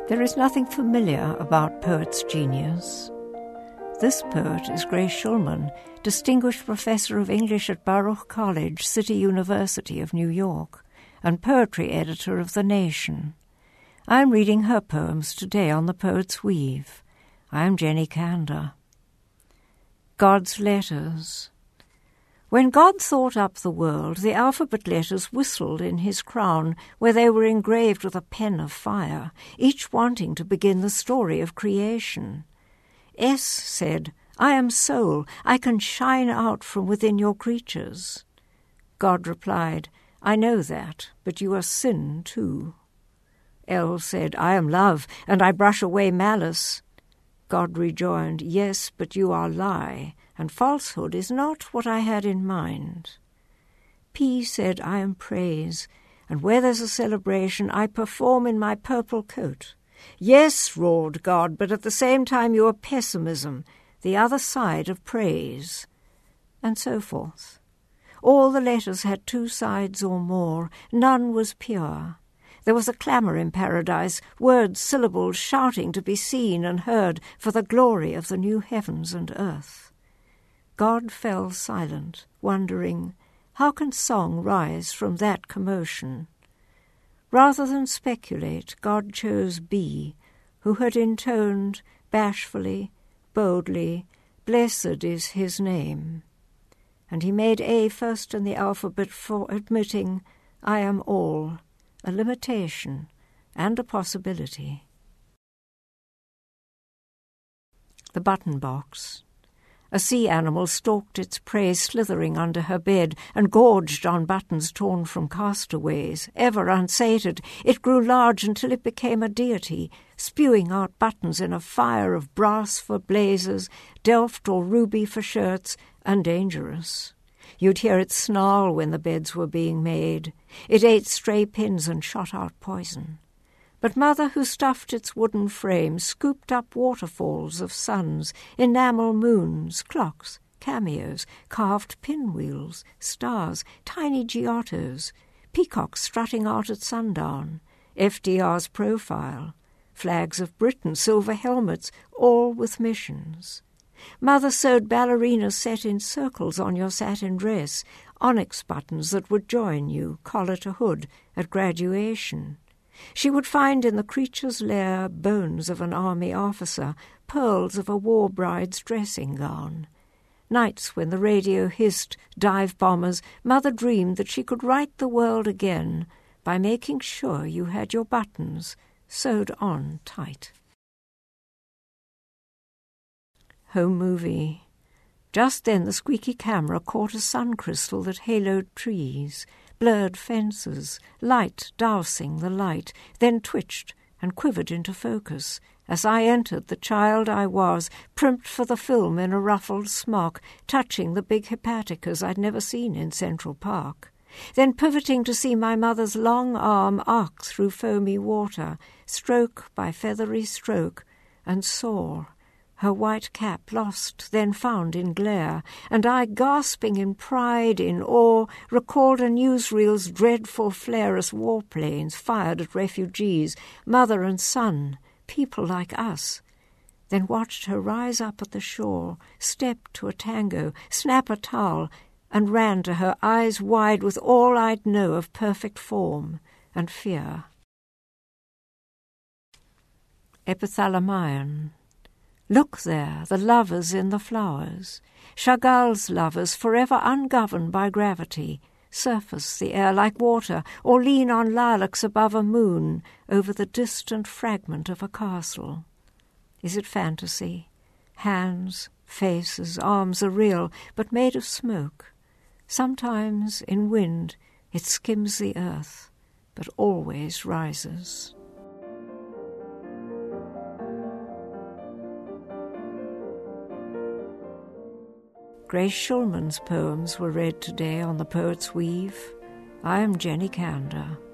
There is nothing familiar about poet's genius. This poet is Grace Schulman, Distinguished Professor of English at Baruch College, City University of New York, and poetry editor of The Nation. I am reading her poems today on The Poet's Weave. I am Jenny Kander. God's Letters. When God thought up the world, the alphabet letters whistled in his crown, where they were engraved with a pen of fire, each wanting to begin the story of creation. S said, I am soul, I can shine out from within your creatures. God replied, I know that, but you are sin too. L said, I am love, and I brush away malice. God rejoined, yes, but you are lie, and falsehood is not what I had in mind. P said, I am praise, and where there's a celebration, I perform in my purple coat. Yes, roared God, but at the same time you are pessimism, the other side of praise. And so forth. All the letters had two sides or more, none was pure. There was a clamour in paradise, words, syllables, shouting to be seen and heard for the glory of the new heavens and earth. God fell silent, wondering, how can song rise from that commotion? Rather than speculate, God chose B, who had intoned bashfully, boldly, blessed is his name. And he made A first in the alphabet for admitting, I am all, a limitation and a possibility. The Button Box. A sea animal stalked its prey, slithering under her bed, and gorged on buttons torn from castaways. Ever unsated, it grew large until it became a deity, spewing out buttons in a fire of brass for blazers, delft or ruby for shirts, and dangerous. You'd hear it snarl when the beds were being made. It ate stray pins and shot out poison. But Mother, who stuffed its wooden frame, scooped up waterfalls of suns, enamel moons, clocks, cameos, carved pinwheels, stars, tiny Giottos, peacocks strutting out at sundown, FDR's profile, flags of Britain, silver helmets, all with missions. Mother sewed ballerinas set in circles on your satin dress, onyx buttons that would join you, collar to hood, at graduation. She would find in the creature's lair bones of an army officer, pearls of a war bride's dressing gown. Nights when the radio hissed dive bombers, Mother dreamed that she could right the world again by making sure you had your buttons sewed on tight. Home movie. Just then the squeaky camera caught a sun crystal that haloed trees, blurred fences, light dousing the light, then twitched and quivered into focus. As I entered, the child I was, primped for the film in a ruffled smock, touching the big hepaticas I'd never seen in Central Park. Then pivoting to see my mother's long arm arc through foamy water, stroke by feathery stroke, and soar, her white cap lost, then found in glare, and I, gasping in pride, in awe, recalled a newsreel's dreadful flare as warplanes fired at refugees, mother and son, people like us. Then watched her rise up at the shore, step to a tango, snap a towel, and ran to her, eyes wide with all I'd know of perfect form and fear. Epithalamion. Look there, the lovers in the flowers, Chagall's lovers forever ungoverned by gravity, surface the air like water, or lean on lilacs above a moon over the distant fragment of a castle. Is it fantasy? Hands, faces, arms are real, but made of smoke. Sometimes in wind it skims the earth, but always rises. Grace Schulman's poems were read today on The Poet's Weave. I am Jenny Kander.